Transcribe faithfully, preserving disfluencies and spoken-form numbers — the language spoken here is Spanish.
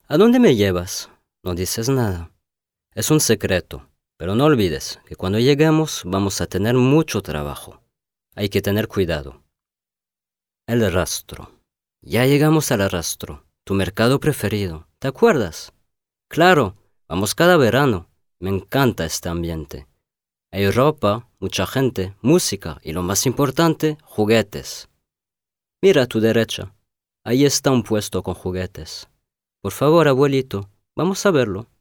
¿A dónde me llevas? No dices nada. Es un secreto, pero no olvides que cuando lleguemos vamos a tener mucho trabajo. Hay que tener cuidado. El rastro. Ya llegamos al rastro, tu mercado preferido. ¿Te acuerdas? Claro, vamos cada verano. Me encanta este ambiente. Hay ropa, mucha gente, música y lo más importante, juguetes. Mira a tu derecha. Ahí está un puesto con juguetes. Por favor, abuelito, vamos a verlo.